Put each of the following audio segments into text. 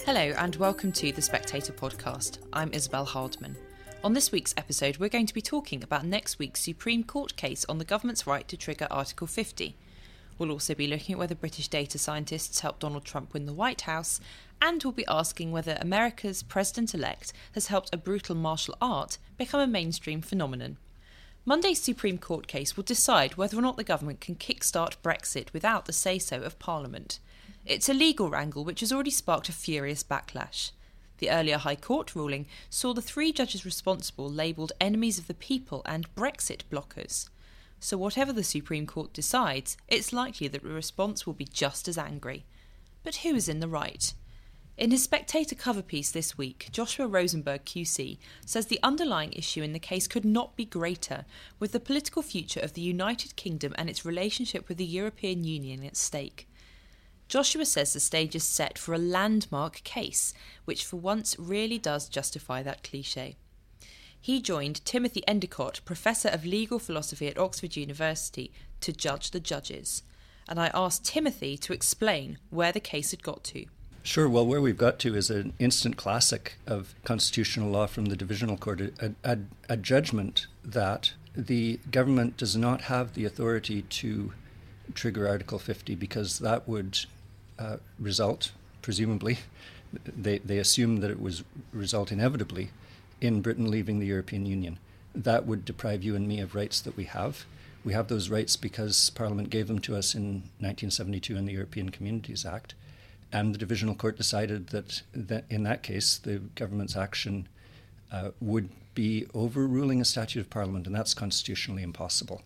Hello and welcome to the Spectator podcast. I'm Isabel Hardman. On this week's episode, we're going to be talking about next week's Supreme Court case on the government's right to trigger Article 50. We'll also be looking at whether British data scientists helped Donald Trump win the White House, and we'll be asking whether America's president-elect has helped a brutal martial art become a mainstream phenomenon. Monday's Supreme Court case will decide whether or not the government can kickstart Brexit without the say-so of Parliament. It's a legal wrangle which has already sparked a furious backlash. The earlier High Court ruling saw the three judges responsible labelled enemies of the people and Brexit blockers. So whatever the Supreme Court decides, it's likely that the response will be just as angry. But who is in the right? In his Spectator cover piece this week, Joshua Rosenberg QC says the underlying issue in the case could not be greater, with the political future of the United Kingdom and its relationship with the European Union at stake. Joshua says the stage is set for a landmark case, which for once really does justify that cliché. He joined Timothy Endicott, Professor of Legal Philosophy at Oxford University, to judge the judges. And I asked Timothy to explain where the case had got to. Sure. Well, where we've got to is an instant classic of constitutional law from the Divisional Court, a judgment that the government does not have the authority to trigger Article 50 because that would result, presumably, they assume that it would result inevitably in Britain leaving the European Union. That would deprive you and me of rights that we have. We have those rights because Parliament gave them to us in 1972 in the European Communities Act. And the Divisional Court decided that in that case, the government's action would be overruling a statute of Parliament, and that's constitutionally impossible.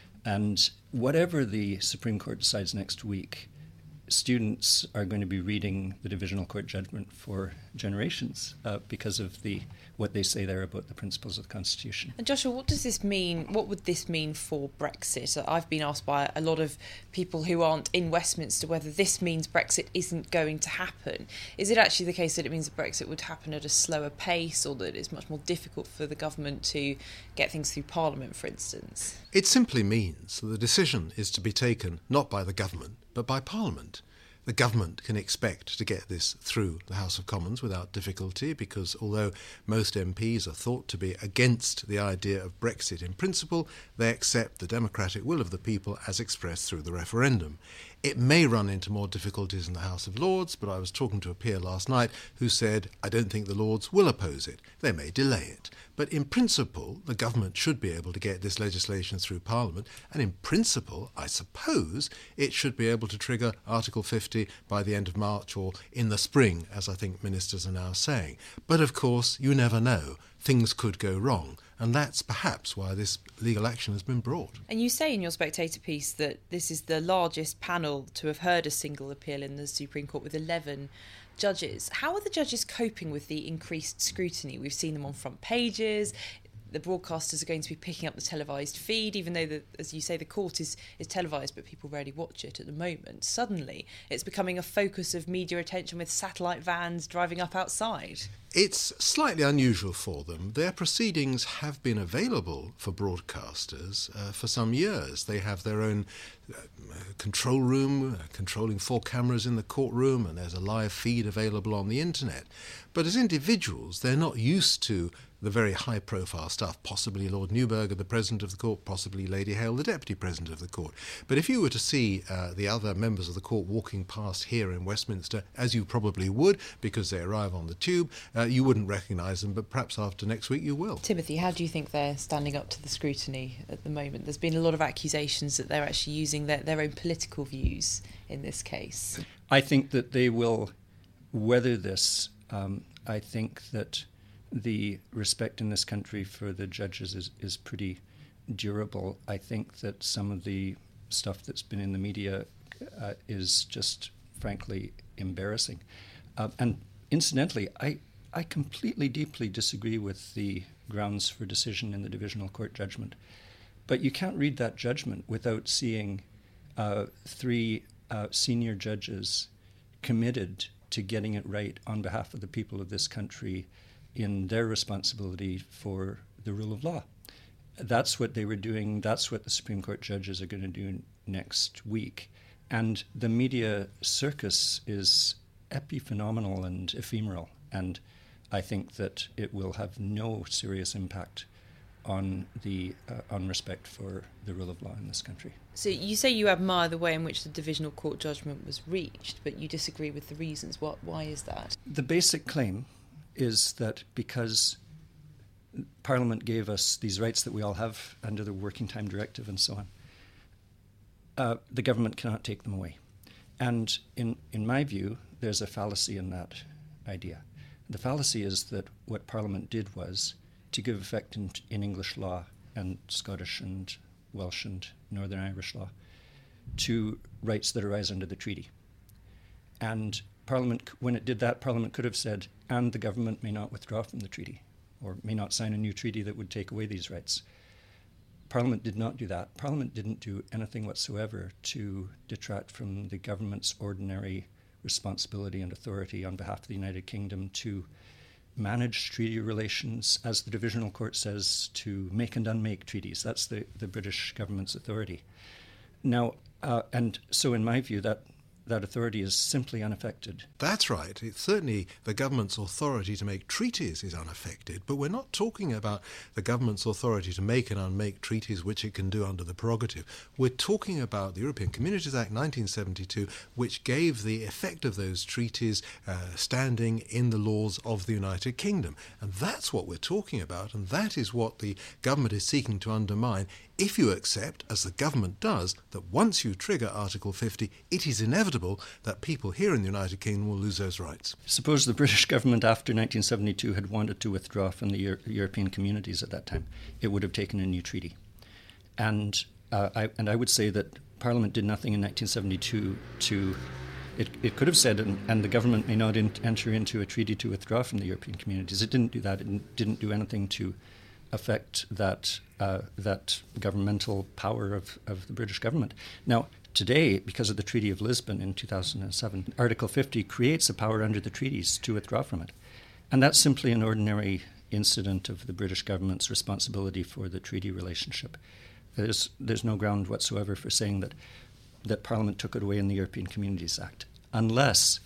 And whatever the Supreme Court decides next week, students are going to be reading the Divisional Court judgment for generations because of what they say there about the principles of the Constitution. And Joshua, what does this mean? What would this mean for Brexit? I've been asked by a lot of people who aren't in Westminster whether this means Brexit isn't going to happen. Is it actually the case that it means that Brexit would happen at a slower pace, or that it's much more difficult for the government to get things through Parliament, for instance? It simply means that the decision is to be taken not by the government, but by Parliament. The government can expect to get this through the House of Commons without difficulty because although most MPs are thought to be against the idea of Brexit in principle, they accept the democratic will of the people as expressed through the referendum. It may run into more difficulties in the House of Lords, but I was talking to a peer last night who said, I don't think the Lords will oppose it. They may delay it. But in principle, the government should be able to get this legislation through Parliament, and in principle, I suppose, it should be able to trigger Article 50 by the end of March or in the spring, as I think ministers are now saying. But of course, you never know. Things could go wrong. And that's perhaps why this legal action has been brought. And you say in your Spectator piece that this is the largest panel to have heard a single appeal in the Supreme Court with 11 judges. How are the judges coping with the increased scrutiny? We've seen them on front pages. The broadcasters are going to be picking up the televised feed, even though, as you say, the court is televised, but people rarely watch it at the moment. Suddenly, it's becoming a focus of media attention with satellite vans driving up outside. It's slightly unusual for them. Their proceedings have been available for broadcasters for some years. They have their own control room, controlling 4 cameras in the courtroom, and there's a live feed available on the internet. But as individuals, they're not used to the very high-profile stuff, possibly Lord Newberger, the President of the Court, possibly Lady Hale, the Deputy President of the Court. But if you were to see the other members of the Court walking past here in Westminster, as you probably would, because they arrive on the tube, you wouldn't recognise them, but perhaps after next week you will. Timothy, how do you think they're standing up to the scrutiny at the moment? There's been a lot of accusations that they're actually using their own political views in this case. I think that they will weather this. I think that the respect in this country for the judges is pretty durable. I think that some of the stuff that's been in the media is just frankly embarrassing. And incidentally, I completely, deeply disagree with the grounds for decision in the Divisional Court judgment. But you can't read that judgment without seeing 3 senior judges committed to getting it right on behalf of the people of this country in their responsibility for the rule of law. That's what they were doing. That's what the Supreme Court judges are going to do next week. And the media circus is epiphenomenal and ephemeral, and I think that it will have no serious impact on respect for the rule of law in this country. So you say you admire the way in which the divisional court judgment was reached, but you disagree with the reasons. Why is that? The basic claim is that because Parliament gave us these rights that we all have under the Working Time Directive and so on, the government cannot take them away. And in my view, there's a fallacy in that idea. The fallacy is that what Parliament did was to give effect in English law and Scottish and Welsh and Northern Irish law to rights that arise under the treaty. And Parliament, when it did that, Parliament could have said, and the government may not withdraw from the treaty or may not sign a new treaty that would take away these rights. Parliament did not do that. Parliament didn't do anything whatsoever to detract from the government's ordinary responsibility and authority on behalf of the United Kingdom to manage treaty relations, as the Divisional Court says, to make and unmake treaties. That's the British government's authority. Now, and so in my view, that authority is simply unaffected. That's right. It's certainly the government's authority to make treaties is unaffected, but we're not talking about the government's authority to make and unmake treaties which it can do under the prerogative. We're talking about the European Communities Act 1972, which gave the effect of those treaties standing in the laws of the United Kingdom. And that's what we're talking about, and that is what the government is seeking to undermine if you accept, as the government does, that once you trigger Article 50, it is inevitable that people here in the United Kingdom will lose those rights. Suppose the British government after 1972 had wanted to withdraw from the European communities at that time. It would have taken a new treaty. And I would say that Parliament did nothing in 1972 to... It could have said, and the government may not enter into a treaty to withdraw from the European communities. It didn't do that. It didn't do anything to affect that governmental power of the British government. Now, today, because of the Treaty of Lisbon in 2007, Article 50 creates a power under the treaties to withdraw from it. And that's simply an ordinary incident of the British government's responsibility for the treaty relationship. There's no ground whatsoever for saying that Parliament took it away in the European Communities Act, unless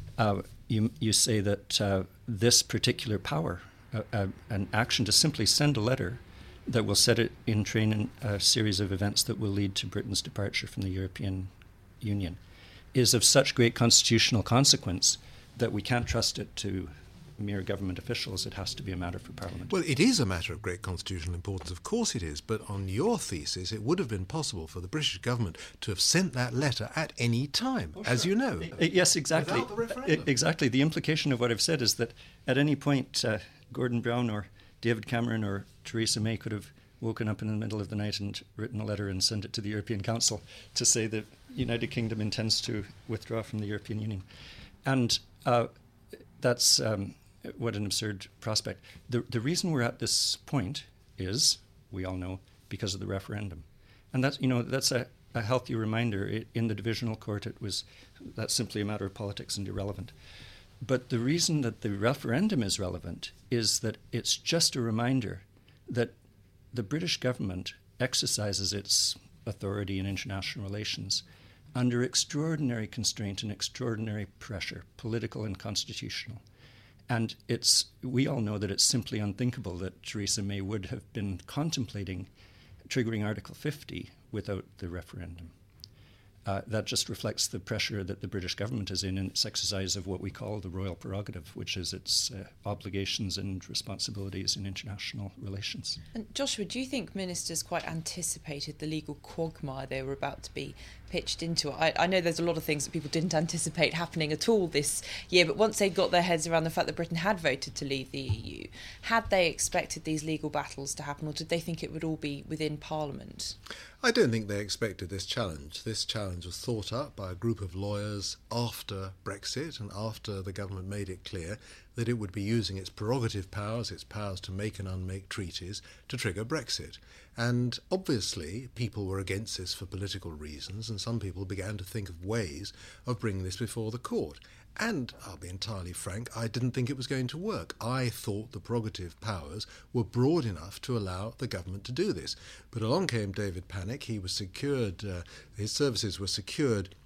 you say that this particular power, an action to simply send a letter that will set it in train a series of events that will lead to Britain's departure from the European Union, is of such great constitutional consequence that we can't trust it to mere government officials. It has to be a matter for Parliament. Well, it is a matter of great constitutional importance, of course it is, but on your thesis, it would have been possible for the British government to have sent that letter at any time, as you know. Yes, exactly. Without the referendum. Exactly. The implication of what I've said is that at any point, Gordon Brown or David Cameron or Theresa May could have woken up in the middle of the night and written a letter and sent it to the European Council to say that the United Kingdom intends to withdraw from the European Union. And that's what an absurd prospect. The reason we're at this point is, we all know, because of the referendum. And that's a healthy reminder. In the Divisional Court, that's simply a matter of politics and irrelevant. But the reason that the referendum is relevant is that it's just a reminder that the British government exercises its authority in international relations under extraordinary constraint and extraordinary pressure, political and constitutional. And we all know that it's simply unthinkable that Theresa May would have been contemplating triggering Article 50 without the referendum. That just reflects the pressure that the British government is in its exercise of what we call the royal prerogative, which is its obligations and responsibilities in international relations. And Joshua, do you think ministers quite anticipated the legal quagmire they were about to be pitched into? I know there's a lot of things that people didn't anticipate happening at all this year, but once they got their heads around the fact that Britain had voted to leave the EU, had they expected these legal battles to happen, or did they think it would all be within Parliament? I don't think they expected this challenge. This challenge was thought up by a group of lawyers after Brexit and after the government made it clear that it would be using its prerogative powers, its powers to make and unmake treaties, to trigger Brexit. And obviously people were against this for political reasons, and some people began to think of ways of bringing this before the court. And I'll be entirely frank, I didn't think it was going to work. I thought the prerogative powers were broad enough to allow the government to do this. But along came David Pannick. He was secured, his services were secured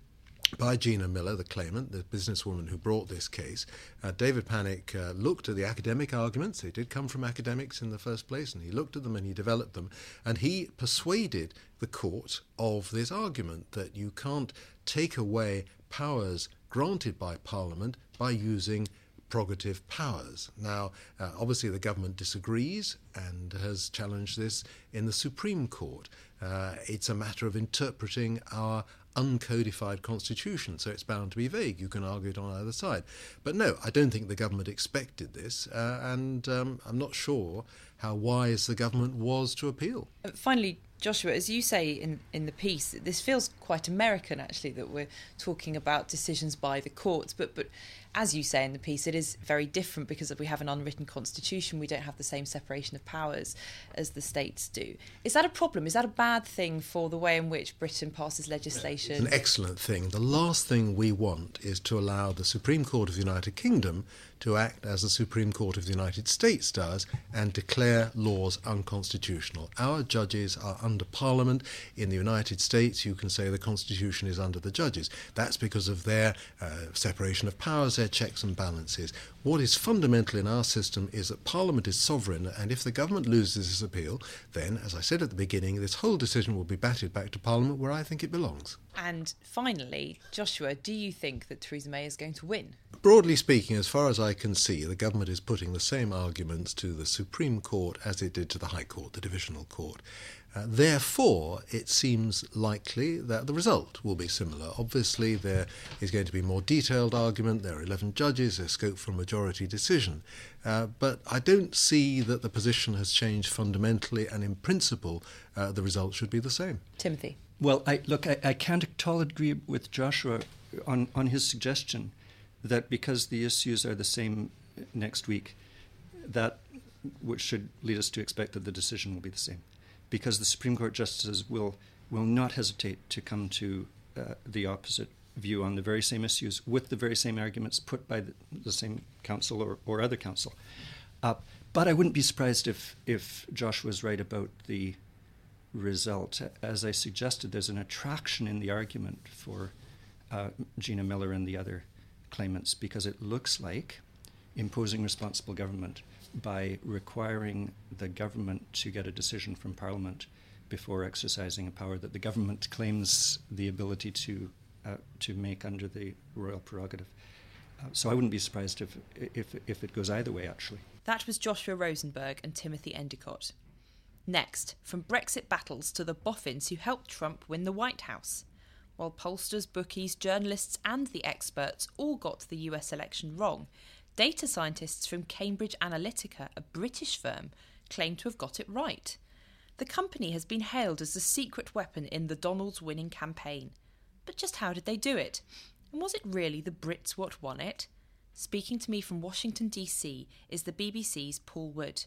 by Gina Miller, the claimant, the businesswoman who brought this case. David Pannick looked at the academic arguments. They did come from academics in the first place, and he looked at them and he developed them, and he persuaded the court of this argument that you can't take away powers granted by Parliament by using prerogative powers. Now, obviously the government disagrees and has challenged this in the Supreme Court. It's a matter of interpreting our uncodified constitution, so it's bound to be vague. You can argue it on either side. But no, I don't think the government expected this, and I'm not sure how wise the government was to appeal. Finally, Joshua, as you say in the piece, this feels quite American, actually, that we're talking about decisions by the courts. But as you say in the piece, it is very different because we have an unwritten constitution. We don't have the same separation of powers as the states do. Is that a problem? Is that a bad thing for the way in which Britain passes legislation? It's an excellent thing. The last thing we want is to allow the Supreme Court of the United Kingdom to act as the Supreme Court of the United States does and declare laws unconstitutional. Our judges are under Parliament. In the United States, you can say the Constitution is under the judges. That's because of their separation of powers, their checks and balances. What is fundamental in our system is that Parliament is sovereign, and if the government loses this appeal, then, as I said at the beginning, this whole decision will be batted back to Parliament, where I think it belongs. And finally, Joshua, do you think that Theresa May is going to win? Broadly speaking, as far as I can see, the government is putting the same arguments to the Supreme Court as it did to the High Court, the Divisional Court. Therefore, it seems likely that the result will be similar. Obviously, there is going to be more detailed argument. There are 11 judges. There's scope for a majority decision. But I don't see that the position has changed fundamentally, and in principle, the result should be the same. Timothy? Well, I can't at all agree with Joshua on his suggestion that because the issues are the same next week, that which should lead us to expect that the decision will be the same. Because the Supreme Court justices will not hesitate to come to the opposite view on the very same issues with the very same arguments put by the same counsel or other counsel. But I wouldn't be surprised if Joshua's right about the result. As I suggested, there's an attraction in the argument for Gina Miller and the other claimants because it looks like imposing responsible government by requiring the government to get a decision from Parliament before exercising a power that the government claims the ability to make under the royal prerogative. So I wouldn't be surprised if it goes either way, actually. That was Joshua Rosenberg and Timothy Endicott. Next, from Brexit battles to the boffins who helped Trump win the White House. While pollsters, bookies, journalists and the experts all got the US election wrong, data scientists from Cambridge Analytica, a British firm, claim to have got it right. The company has been hailed as the secret weapon in the Donald's winning campaign. But just how did they do it? And was it really the Brits what won it? Speaking to me from Washington, D.C. is the BBC's Paul Wood.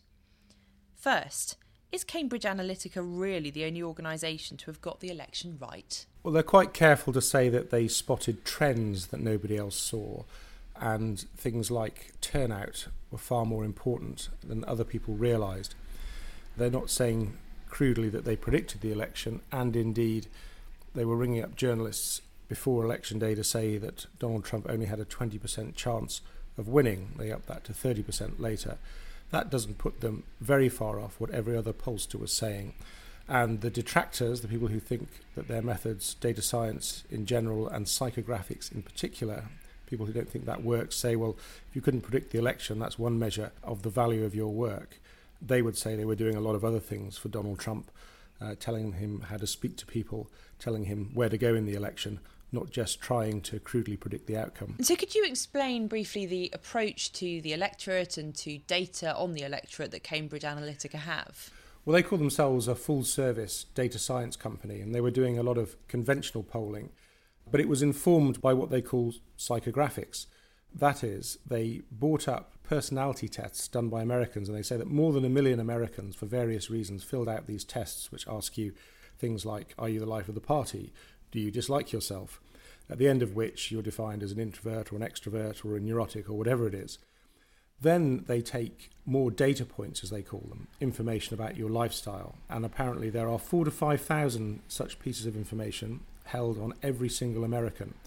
First, is Cambridge Analytica really the only organisation to have got the election right? Well, they're quite careful to say that they spotted trends that nobody else saw. And things like turnout were far more important than other people realised. They're not saying crudely that they predicted the election, and indeed they were ringing up journalists before election day to say that Donald Trump only had a 20% chance of winning. They upped that to 30% later. That doesn't put them very far off what every other pollster was saying. And the detractors, the people who think that their methods, data science in general and psychographics in particular, people who don't think that works, say, well, if you couldn't predict the election, that's one measure of the value of your work. They would say they were doing a lot of other things for Donald Trump, telling him how to speak to people, telling him where to go in the election, not just trying to crudely predict the outcome. So could you explain briefly the approach to the electorate and to data on the electorate that Cambridge Analytica have? Well, they call themselves a full-service data science company, and they were doing a lot of conventional polling, but it was informed by what they call psychographics. That is, they bought up personality tests done by Americans, and they say that more than 1 million Americans, for various reasons, filled out these tests which ask you things like, are you the life of the party? Do you dislike yourself? At the end of which you're defined as an introvert or an extrovert or a neurotic or whatever it is. Then they take more data points, as they call them, information about your lifestyle, and apparently there are 4,000 to 5,000 such pieces of information held on every single American.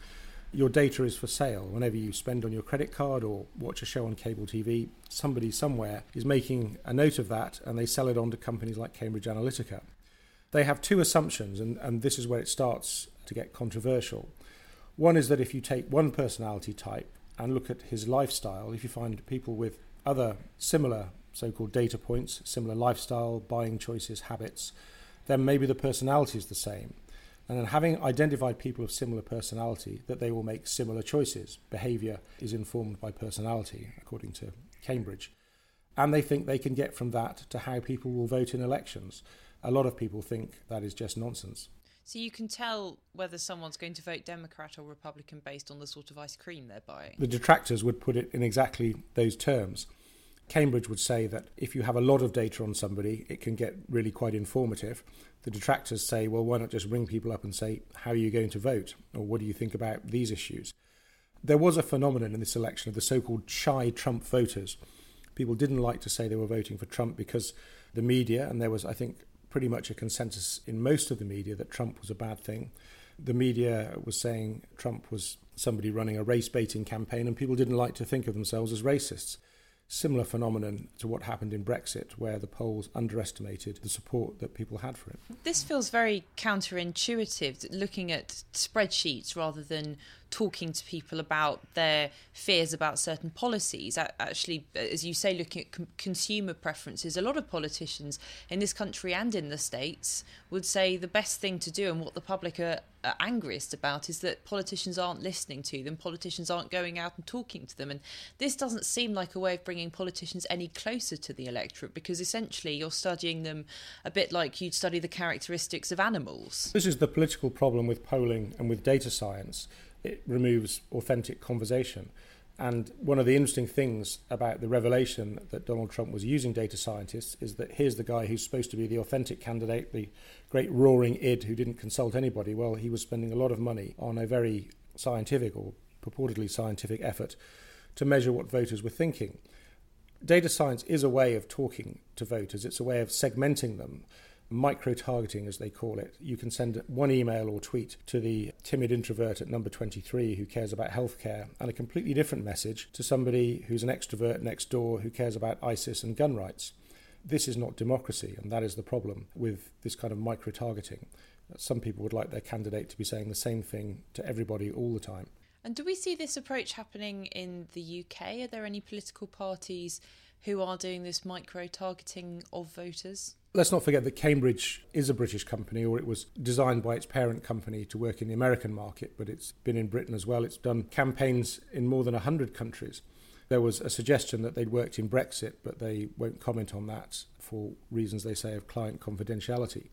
your data is for sale. Whenever you spend on your credit card or watch a show on cable TV, somebody somewhere is making a note of that and they sell it on to companies like Cambridge Analytica. They have two assumptions, and this is where it starts to get controversial. One is that if you take one personality type and look at his lifestyle, if you find people with other similar so-called data points, similar lifestyle, buying choices, habits, then maybe the personality is the same. And then having identified people of similar personality, that they will make similar choices. Behaviour is informed by personality, according to Cambridge. And they think they can get from that to how people will vote in elections. A lot of people think that is just nonsense. So you can tell whether someone's going to vote Democrat or Republican based on the sort of ice cream they're buying. The detractors would put it in exactly those terms. Cambridge would say that if you have a lot of data on somebody, it can get really quite informative. The detractors say, well, why not just ring people up and say, how are you going to vote? Or what do you think about these issues? There was a phenomenon in this election of the so-called shy Trump voters. People didn't like to say they were voting for Trump because the media, and there was, I think, pretty much a consensus in most of the media that Trump was a bad thing. The media was saying Trump was somebody running a race-baiting campaign, and people didn't like to think of themselves as racists. Similar phenomenon to what happened in Brexit, where the polls underestimated the support that people had for it. This feels very counterintuitive, looking at spreadsheets rather than talking to people about their fears about certain policies. Actually, as you say, looking at consumer preferences, a lot of politicians in this country and in the States would say the best thing to do, and what the public are angriest about, is that politicians aren't listening to them, politicians aren't going out and talking to them. And this doesn't seem like a way of bringing politicians any closer to the electorate, because essentially you're studying them a bit like you'd study the characteristics of animals. This is the political problem with polling and with data science. It removes authentic conversation. And one of the interesting things about the revelation that Donald Trump was using data scientists is that here's the guy who's supposed to be the authentic candidate, the great roaring id who didn't consult anybody. Well, he was spending a lot of money on a very scientific or purportedly scientific effort to measure what voters were thinking. Data science is a way of talking to voters. It's a way of segmenting them. Micro-targeting, as they call it. You can send one email or tweet to the timid introvert at number 23 who cares about healthcare, and a completely different message to somebody who's an extrovert next door who cares about ISIS and gun rights. This is not democracy, and that is the problem with this kind of micro-targeting. Some people would like their candidate to be saying the same thing to everybody all the time. And do we see this approach happening in the UK? Are there any political parties who are doing this micro-targeting of voters? Let's not forget that Cambridge is a British company, or it was designed by its parent company to work in the American market, but it's been in Britain as well. It's done campaigns in more than 100 countries. There was a suggestion that they'd worked in Brexit, but they won't comment on that for reasons, they say, of client confidentiality.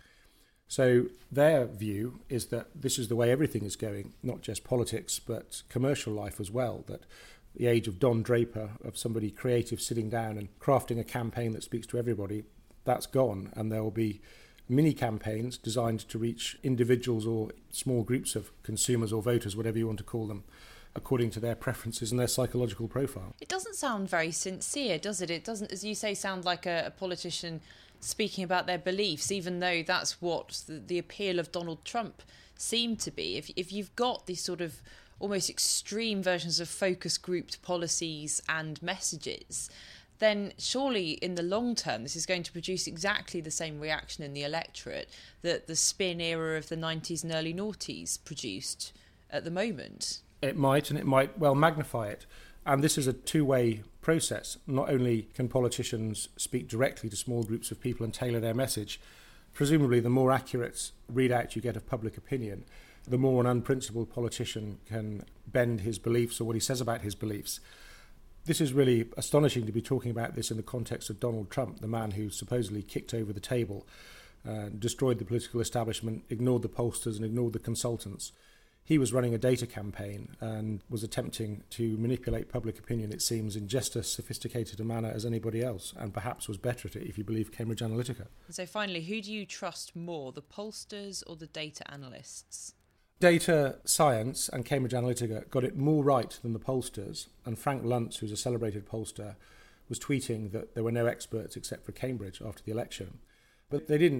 So their view is that this is the way everything is going, not just politics, but commercial life as well, that the age of Don Draper, of somebody creative sitting down and crafting a campaign that speaks to everybody, that's gone, and there will be mini campaigns designed to reach individuals or small groups of consumers or voters, whatever you want to call them, according to their preferences and their psychological profile. It doesn't sound very sincere, does it? It doesn't, as you say, sound like a politician speaking about their beliefs, even though that's what the appeal of Donald Trump seemed to be. If you've got these sort of almost extreme versions of focus grouped policies and messages, then surely in the long term this is going to produce exactly the same reaction in the electorate that the spin era of the 90s and early noughties produced at the moment. It might, and it might well magnify it. And this is a two-way process. Not only can politicians speak directly to small groups of people and tailor their message, presumably the more accurate readout you get of public opinion, the more an unprincipled politician can bend his beliefs or what he says about his beliefs. This is really astonishing to be talking about this in the context of Donald Trump, the man who supposedly kicked over the table, destroyed the political establishment, ignored the pollsters and ignored the consultants. He was running a data campaign and was attempting to manipulate public opinion, it seems, in just as sophisticated a manner as anybody else, and perhaps was better at it if you believe Cambridge Analytica. So finally, who do you trust more, the pollsters or the data analysts? Data science and Cambridge Analytica got it more right than the pollsters, and Frank Luntz, who's a celebrated pollster, was tweeting that there were no experts except for Cambridge after the election. But they didn't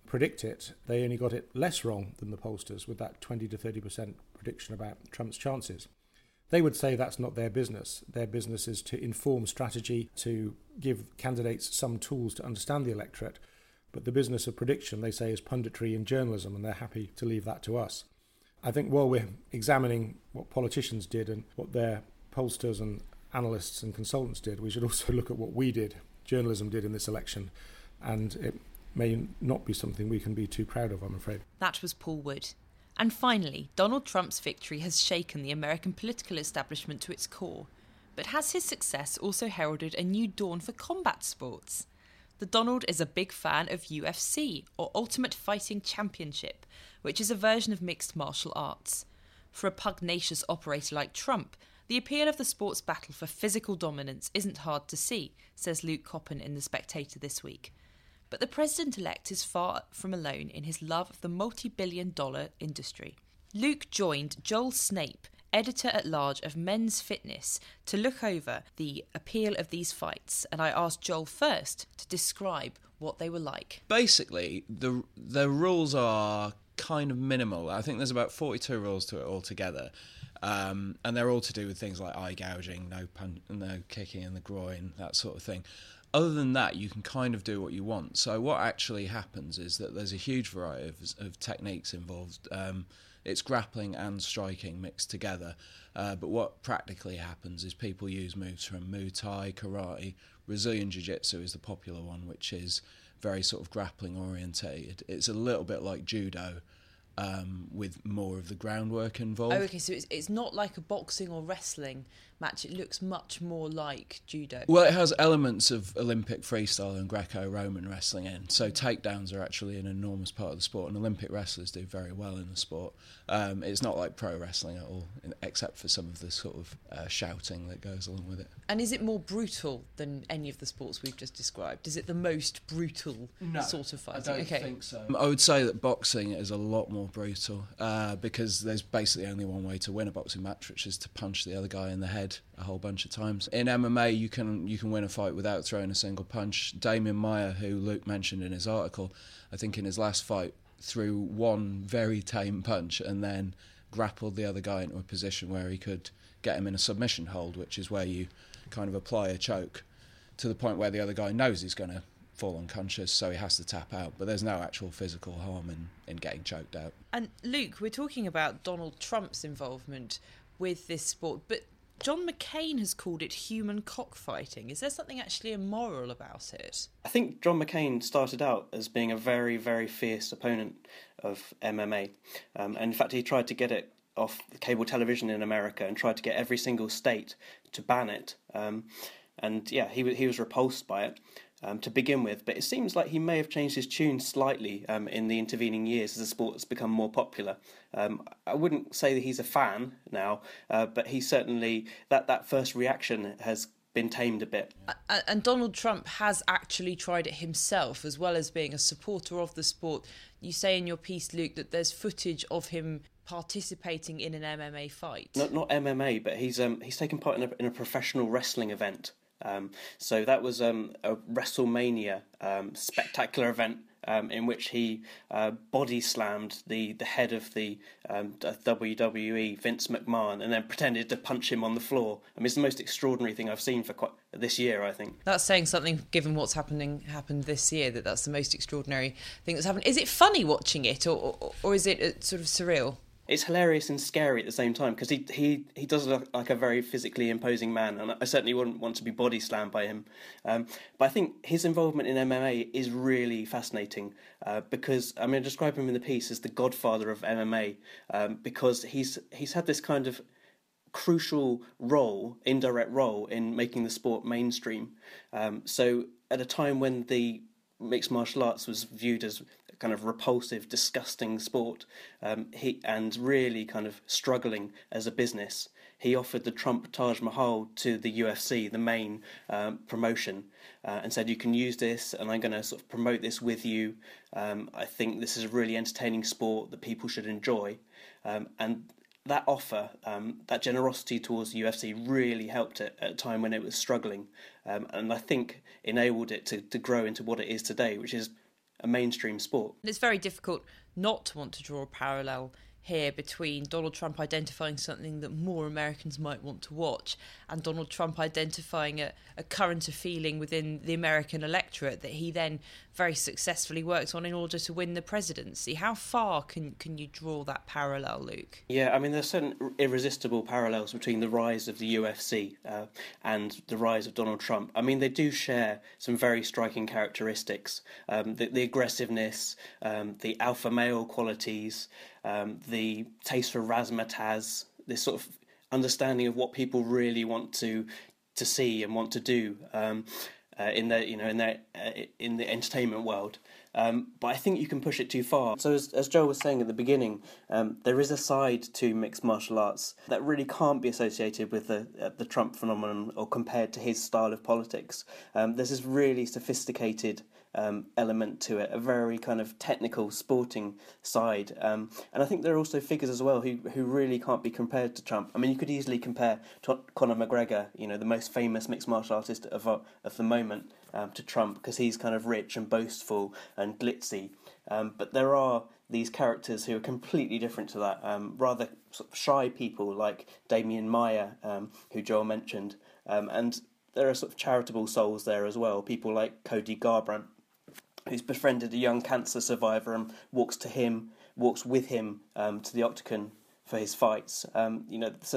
predict it, they only got it less wrong than the pollsters with that 20 to 30% prediction about Trump's chances. They would say that's not their business. Their business is to inform strategy, to give candidates some tools to understand the electorate. But the business of prediction, they say, is punditry and journalism, and they're happy to leave that to us. I think while we're examining what politicians did and what their pollsters and analysts and consultants did, we should also look at what we did, journalism did in this election. And it may not be something we can be too proud of, I'm afraid. That was Paul Wood. And finally, Donald Trump's victory has shaken the American political establishment to its core. But has his success also heralded a new dawn for combat sports? The Donald is a big fan of UFC, or Ultimate Fighting Championship, which is a version of mixed martial arts. For a pugnacious operator like Trump, the appeal of the sport's battle for physical dominance isn't hard to see, says Luke Coppen in The Spectator this week. But the president-elect is far from alone in his love of the multi-billion-dollar industry. Luke joined Joel Snape, editor-at-large of Men's Fitness, to look over the appeal of these fights, and I asked Joel first to describe what they were like. Basically, the rules are kind of minimal. I think there's about 42 rules to it altogether, and they're all to do with things like eye gouging, no kicking in the groin, that sort of thing. Other than that, you can kind of do what you want. So what actually happens is that there's a huge variety of techniques involved. It's grappling and striking mixed together. But what practically happens is people use moves from Muay Thai, karate, Brazilian Jiu-Jitsu is the popular one, which is very sort of grappling orientated. It's a little bit like judo, with more of the groundwork involved. Oh, okay, so it's not like a boxing or wrestling match. It looks much more like judo. Well, it has elements of Olympic freestyle and Greco-Roman wrestling in. So takedowns are actually an enormous part of the sport, and Olympic wrestlers do very well in the sport. It's not like pro wrestling at all, except for some of the sort of shouting that goes along with it. And is it more brutal than any of the sports we've just described? Is it the most brutal sort of fighting? I don't think so. I would say that boxing is a lot more brutal because there's basically only one way to win a boxing match, which is to punch the other guy in the head a whole bunch of times. In MMA, you can win a fight without throwing a single punch. Damian Maia, who Luke mentioned in his article, I think in his last fight, threw one very tame punch and then grappled the other guy into a position where he could get him in a submission hold, which is where you kind of apply a choke to the point where the other guy knows he's going to fall unconscious, so he has to tap out. But there's no actual physical harm in getting choked out. And Luke, we're talking about Donald Trump's involvement with this sport, but John McCain has called it human cockfighting. Is there something actually immoral about it? I think John McCain started out as being a very, very fierce opponent of MMA. And in fact, he tried to get it off cable television in America and tried to get every single state to ban it. He was repulsed by it to begin with. But it seems like he may have changed his tune slightly in the intervening years as the sport has become more popular. I wouldn't say that he's a fan now, but he certainly, that first reaction has been tamed a bit. And Donald Trump has actually tried it himself, as well as being a supporter of the sport. You say in your piece, Luke, that there's footage of him participating in an MMA fight. Not MMA, but he's taken part in a professional wrestling event. So that was a WrestleMania spectacular event in which he body slammed the head of the WWE, Vince McMahon, and then pretended to punch him on the floor. I mean, it's the most extraordinary thing I've seen for this year, I think. That's saying something, given what's happened this year, that's the most extraordinary thing that's happened. Is it funny watching it, or is it sort of surreal? It's hilarious and scary at the same time because he does look like a very physically imposing man, and I certainly wouldn't want to be body slammed by him. But I think his involvement in MMA is really fascinating because I describe him in the piece as the godfather of MMA because he's had this kind of crucial indirect role in making the sport mainstream. So at a time when the mixed martial arts was viewed as kind of repulsive, disgusting sport, and really kind of struggling as a business, he offered the Trump Taj Mahal to the UFC, the main promotion, and said, you can use this and I'm going to sort of promote this with you. I think this is a really entertaining sport that people should enjoy. And that offer, that generosity towards the UFC really helped it at a time when it was struggling, and I think enabled it to grow into what it is today, which is a mainstream sport. It's very difficult not to want to draw a parallel here between Donald Trump identifying something that more Americans might want to watch and Donald Trump identifying a current of feeling within the American electorate that he then very successfully works on in order to win the presidency. How far can you draw that parallel, Luke? Yeah, I mean, there's certain irresistible parallels between the rise of the UFC and the rise of Donald Trump. I mean, they do share some very striking characteristics. The aggressiveness, the alpha male qualities, the taste for razzmatazz, this sort of understanding of what people really want to see and want to do in the entertainment world. But I think you can push it too far. So as Joel was saying at the beginning, there is a side to mixed martial arts that really can't be associated with the Trump phenomenon or compared to his style of politics. There's this really sophisticated element to it, a very kind of technical sporting side, and I think there are also figures as well who really can't be compared to Trump. I mean, you could easily compare Conor McGregor, the most famous mixed martial artist of the moment, to Trump, because he's kind of rich and boastful and glitzy, but there are these characters who are completely different to that, rather sort of shy people like Damian Maia, who Joel mentioned, and there are sort of charitable souls there as well, people like Cody Garbrandt, who's befriended a young cancer survivor and walks with him to the octagon for his fights. So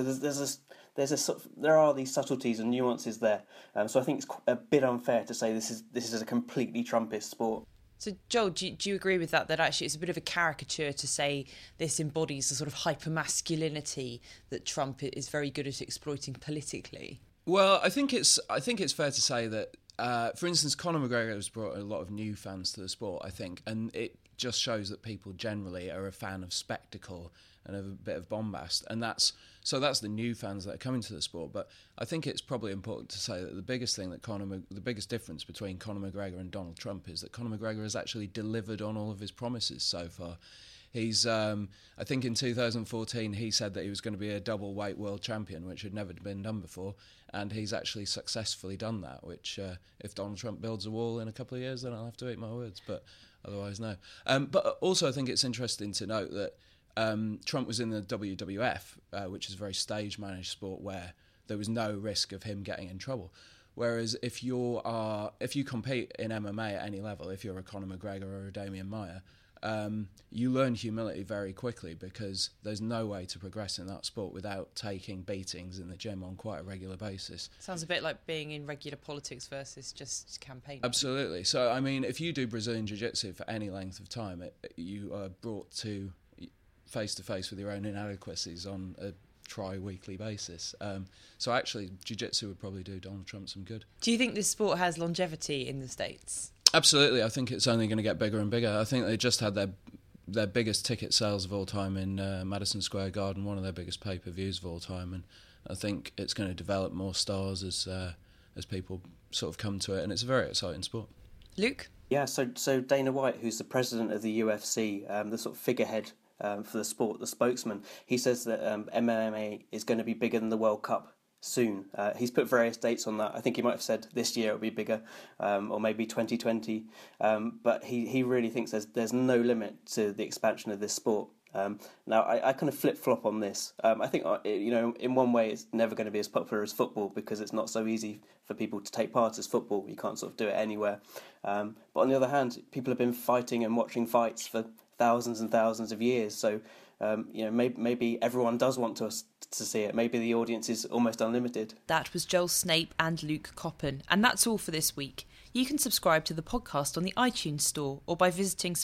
there are these subtleties and nuances there. So I think it's a bit unfair to say this is a completely Trumpist sport. So, Joel, do you agree with that actually it's a bit of a caricature to say this embodies the sort of hypermasculinity that Trump is very good at exploiting politically? Well, I think it's fair to say that, for instance, Conor McGregor has brought a lot of new fans to the sport, I think, and it just shows that people generally are a fan of spectacle and of a bit of bombast, and that's the new fans that are coming to the sport. But I think it's probably important to say that the biggest difference between Conor McGregor and Donald Trump is that Conor McGregor has actually delivered on all of his promises so far. He's, I think in 2014 he said that he was going to be a double weight world champion, which had never been done before, and he's actually successfully done that, which if Donald Trump builds a wall in a couple of years, then I'll have to eat my words, but otherwise no. But also I think it's interesting to note that Trump was in the WWF, which is a very stage-managed sport where there was no risk of him getting in trouble. Whereas if you compete in MMA at any level, if you're a Conor McGregor or a Damian Maia, you learn humility very quickly, because there's no way to progress in that sport without taking beatings in the gym on quite a regular basis. Sounds a bit like being in regular politics versus just campaigning. Absolutely. So, I mean, if you do Brazilian Jiu-Jitsu for any length of time, you are brought to face-to-face with your own inadequacies on a tri-weekly basis. So actually, Jiu-Jitsu would probably do Donald Trump some good. Do you think this sport has longevity in the States? Absolutely. I think it's only going to get bigger and bigger. I think they just had their biggest ticket sales of all time in Madison Square Garden, one of their biggest pay-per-views of all time, and I think it's going to develop more stars as people sort of come to it, and it's a very exciting sport. Luke? Yeah, so Dana White, who's the president of the UFC, the sort of figurehead for the sport, the spokesman, he says that MMA is going to be bigger than the World Cup soon. He's put various dates on that. I think he might have said this year it'll be bigger, or maybe 2020. But he really thinks there's no limit to the expansion of this sport. Now, I kind of flip-flop on this. I think, in one way it's never going to be as popular as football, because it's not so easy for people to take part as football. You can't sort of do it anywhere. But on the other hand, people have been fighting and watching fights for thousands and thousands of years. So, maybe everyone does want to see it. Maybe the audience is almost unlimited. That was Joel Snape and Luke Coppen. And that's all for this week. You can subscribe to the podcast on the iTunes store or by visiting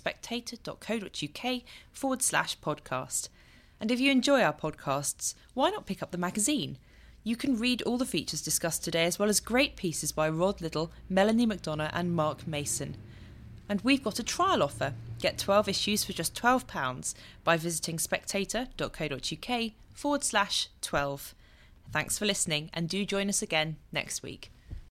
spectator.co.uk/podcast. And if you enjoy our podcasts, why not pick up the magazine? You can read all the features discussed today, as well as great pieces by Rod Little, Melanie McDonough and Mark Mason. And we've got a trial offer. Get 12 issues for just £12 by visiting spectator.co.uk/12. Thanks for listening, and do join us again next week.